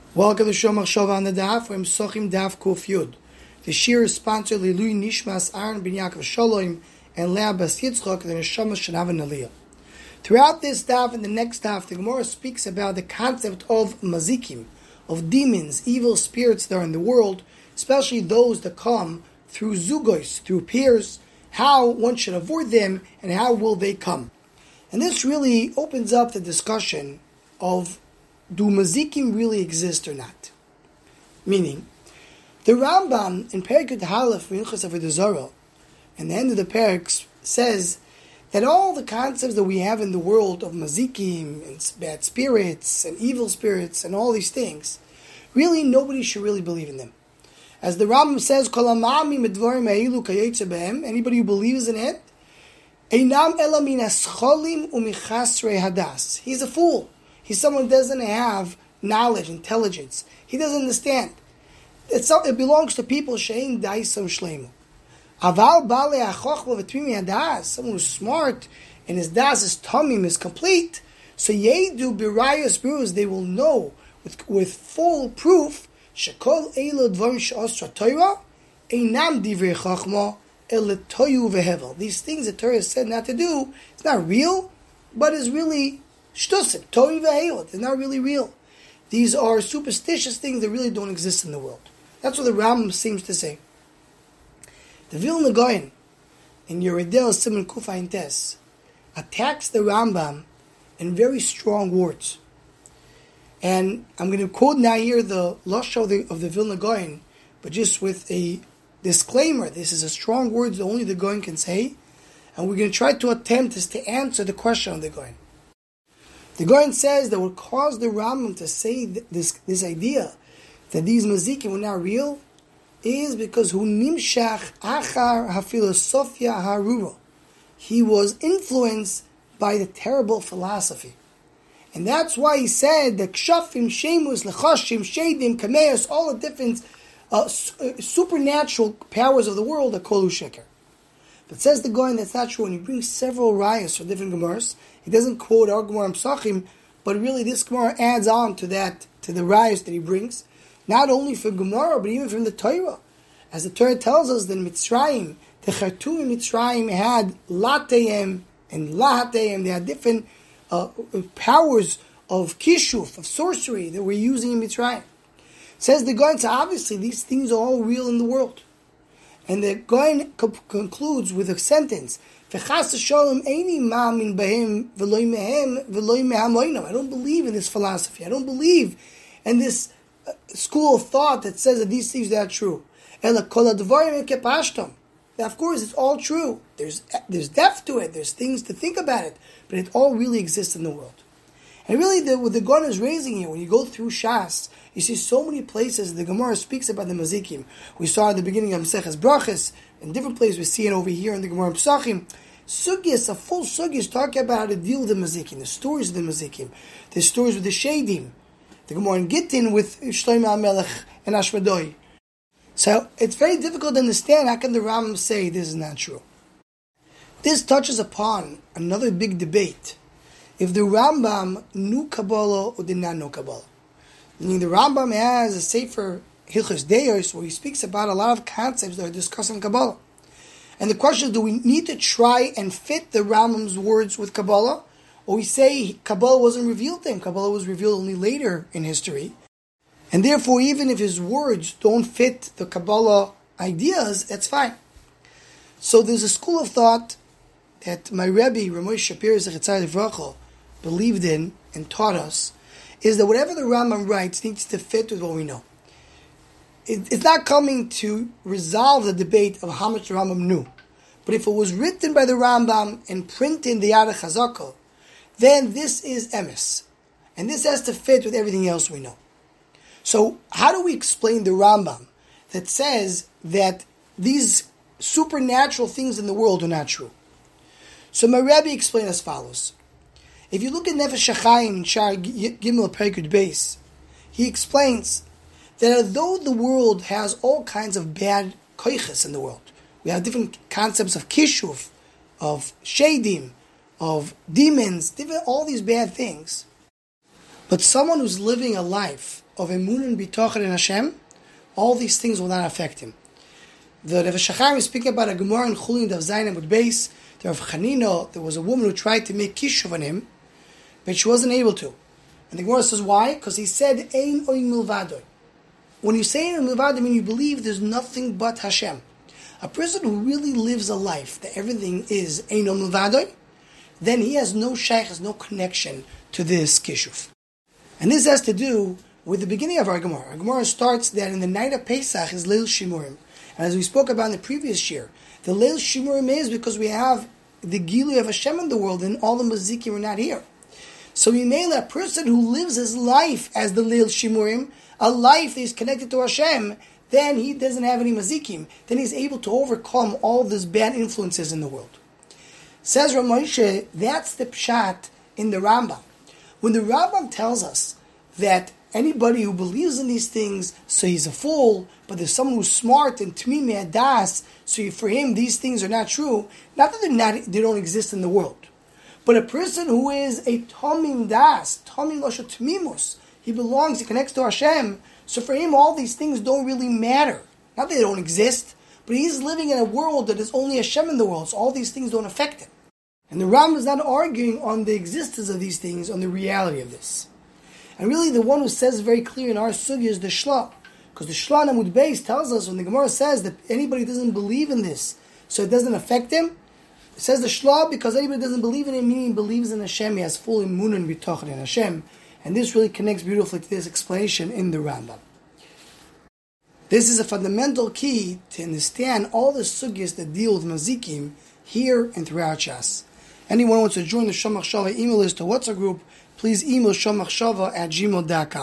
Welcome to Shomach Shova on the Daf. We're Sochim Daf Kuf Yud. The shir is sponsored Lilui Nishmas Aaron Ben Yaakov Shalom and Leah Bas Yitzchok and Neshama Shanav and Aliyah. Throughout this daf and the next daf, the Gemara speaks about the concept of mazikim, of demons, evil spirits that are in the world, especially those that come through zugos, through peers, how one should avoid them and how will they come. And this really opens up the discussion of, do mazikim really exist or not? Meaning, the Rambam in Perikut Halef Minchas Avodah Zarah, and the end of the Perik says that all the concepts that we have in the world of mazikim and bad spirits and evil spirits and all these things, really nobody should really believe in them. As the Rambam says, Kol hama'amin b'dvarim ha'elu kayetze behem, anybody who believes in it, einam ela min hascholim u'michasrei hadas. He's a fool. He's someone who doesn't have knowledge, intelligence. He doesn't understand. It belongs to people she'ein daisam shleimu. Aval bale hachochma v'tmimi hadas, someone who's smart and his das is tamim, is complete. So yedu b'rayos brus, they will know with full proof shekol eilu dvarim she'osra Torah einam divrei chachma ele toyu v'hevel. These things that Torah said not to do, it's not real, but is really shtusik, toyu v'hevel. It's not really real. These are superstitious things that really don't exist in the world. That's what the Rambam seems to say. The Vilna Gaon in Yeridel Siman Kufayin Tes attacks the Rambam in very strong words. And I'm going to quote now here the Lashon of the Vilna Gaon, but just with a disclaimer. This is a strong word that only the Gaon can say, and we're going to try to attempt to answer the question of the Gaon. The Gaon says that what caused the Rambam to say this idea that these mazikim were not real is because hu nimshach achar hafilosofia harura. He was influenced by the terrible philosophy. And that's why he said that kshafim, shemus, lechashim, shedim, kameos, all the different supernatural powers of the world are kolu sheker. But says the Gaon that's not true, and he brings several rayas for different Gemaras. He doesn't quote our Gemara Psachim, but really this Gemara adds on to that, to the rayas that he brings, not only from Gemara, but even from the Torah. As the Torah tells us that Mitzrayim, the Chartum in Mitzrayim had Latayim and Lahatayim, they had different powers of kishuf, of sorcery that we're using in Mitzrayim. Says the Gaon, so obviously these things are all real in the world. And the Gaon concludes with a sentence, I don't believe in this philosophy. I don't believe in this school of thought that says that these things are not true. Of course, it's all true. There's depth to it. There's things to think about it. But it all really exists in the world. And really, what the Gaon is raising here, when you go through Shas, you see so many places the Gemara speaks about the mazikim. We saw at the beginning of Maseches Brachos, in different places we see it over here in the Gemara Psachim. Sugyas, a full sugyas, talking about how to deal with the mazikim, the stories of the mazikim, the stories with the shedim, the Gemara in Gittin with Shlomo HaMelech and Ashmadoi. So it's very difficult to understand how can the Rambam say this is not true. This touches upon another big debate. If the Rambam knew Kabbalah or did not know Kabbalah. Meaning the Rambam has a sefer Hilchos Deos where he speaks about a lot of concepts that are discussed in Kabbalah. And the question is, do we need to try and fit the Rambam's words with Kabbalah? Or we say Kabbalah wasn't revealed to him. Kabbalah was revealed only later in history. And therefore, even if his words don't fit the Kabbalah ideas, that's fine. So there's a school of thought that my Rebbe, Ramosh Shapir Zechatzai Levracha, believed in and taught us, is that whatever the Rambam writes needs to fit with what we know. It's not coming to resolve the debate of how much the Rambam knew. But if it was written by the Rambam and printed in the Yad HaChazaka, then this is emes. And this has to fit with everything else we know. So how do we explain the Rambam that says that these supernatural things in the world are not true? So my Rebbe explained as follows. If you look at Nefesh HaChaim in Shar Gimel Perikut Beis, he explains that although the world has all kinds of bad koiches in the world, we have different concepts of kishuf, of shedim, of demons, all these bad things, but someone who's living a life of emunin bitochen in Hashem, all these things will not affect him. The Rav Shachar is speaking about a Gemara in Chulin Daf Zayin with base. The Rav Chanina, there was a woman who tried to make kishuv on him, but she wasn't able to. And the Gemara says why? Because he said ein oin milvadoi. When you say ein oin milvadoi, I mean you believe there's nothing but Hashem. A person who really lives a life that everything is ein oin milvadoi, then he has no shaykh, has no connection to this kishuv. And this has to do with the beginning of our Gemara. Our Gemara starts that in the night of Pesach is Leil Shimurim. And as we spoke about in the previous year, the Leil Shimurim is because we have the Gilui of Hashem in the world and all the Mazikim are not here. So a person who lives his life as the Leil Shimurim, a life that is connected to Hashem, then he doesn't have any Mazikim. Then he's able to overcome all these bad influences in the world. Says Rav Moshe, that's the pshat in the Rambam. When the Rambam tells us that anybody who believes in these things, so he's a fool, but there's someone who's smart and tmimei adas, so for him these things are not true. Not that they don't exist in the world, but a person who is a tamim das, tamim losha tmimus, he belongs, he connects to Hashem, so for him all these things don't really matter. Not that they don't exist, but he's living in a world that is only Hashem in the world, so all these things don't affect him. And the Rambam is not arguing on the existence of these things, on the reality of this. And really the one who says very clear in our sugya is the Shla. Because the Shla Amud Beis tells us, when the Gemara says that anybody doesn't believe in this, so it doesn't affect him, it says the Shla because anybody doesn't believe in him, meaning he believes in Hashem, he has full imunin b'tochen in Hashem. And this really connects beautifully to this explanation in the Rambam. This is a fundamental key to understand all the sugyas that deal with mazikim here and throughout Shas. Anyone who wants to join the Shomach Shava email list or WhatsApp group, please email shomachshava@gmail.com.